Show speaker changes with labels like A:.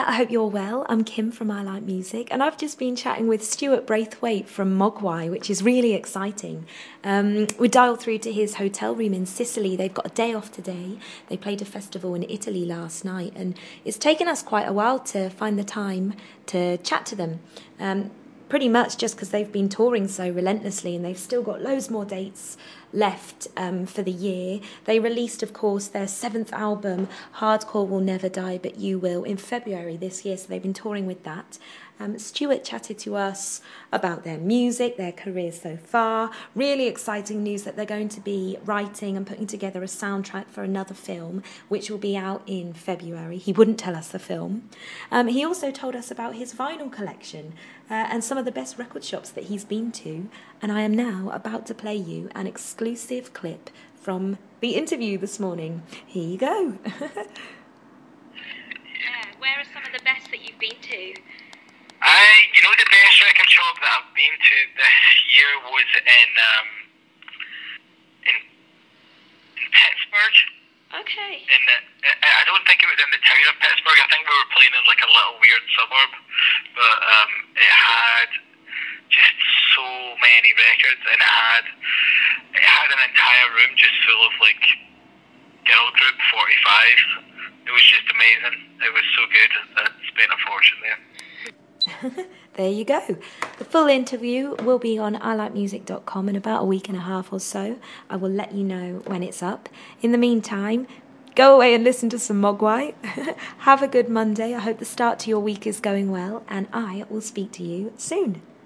A: I hope you're well. I'm Kim from I Like Music, and I've just been chatting with Stuart Braithwaite from Mogwai, which is really exciting. We dialed through to his hotel room in Sicily. They've got a day off today. They played a festival in Italy last night, and it's taken us quite a while to find the time to chat to them. Pretty much just because they've been touring so relentlessly and they've still got loads more dates left for the year. They released, of course, their 7th album, Hardcore Will Never Die But You Will, in February this year, so they've been touring with that. Stuart chatted to us about their music, their career so far. Really exciting news that they're going to be writing and putting together a soundtrack for another film, which will be out in February. He wouldn't tell us the film. He also told us about his vinyl collection and some of the best record shops that he's been to. And I am now about to play you an exclusive clip from the interview this morning. Here you go.
B: Where are some of the best that you've been to?
C: The best record shop that I've been to this year was in Pittsburgh.
B: Okay.
C: I don't think it was in the town of Pittsburgh. I think we were playing in like a little weird suburb, but it had just so many records, and it had an entire room just full of like girl group 45. It was just amazing. It was so good. I spent a fortune there.
A: There you go. The full interview will be on ilikemusic.com in about a week and a half or so. I will let you know when it's up. In the meantime, go away and listen to some Mogwai. Have a good Monday. I hope the start to your week is going well, and I will speak to you soon.